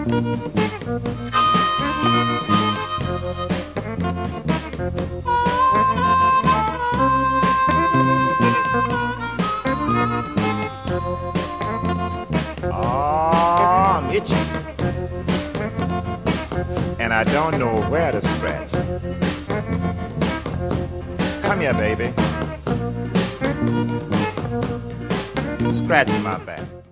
Oh, I'm itchy. And I don't know where to scratch. Come here, baby. Scratch my back.